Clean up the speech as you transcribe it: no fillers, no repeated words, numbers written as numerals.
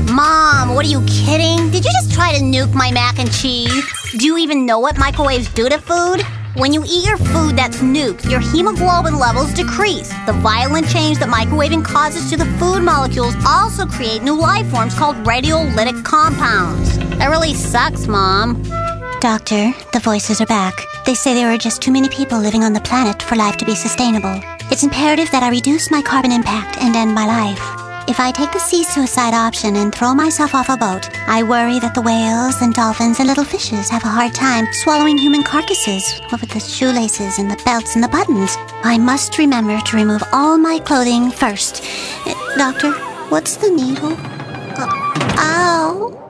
Mom, what are you kidding? Did you just try to nuke my mac and cheese? Do you even know what microwaves do to food? When you eat your food that's nuked, your hemoglobin levels decrease. The violent change that microwaving causes to the food molecules also create new life forms called radiolytic compounds. That really sucks, Mom. Doctor, the voices are back. They say there are just too many people living on the planet for life to be sustainable. It's imperative that I reduce my carbon impact and end my life. If I take the sea suicide option and throw myself off a boat, I worry that the whales and dolphins and little fishes have a hard time swallowing human carcasses with the shoelaces and the belts and the buttons. I must remember to remove all my clothing first. Doctor, what's the needle? Ow!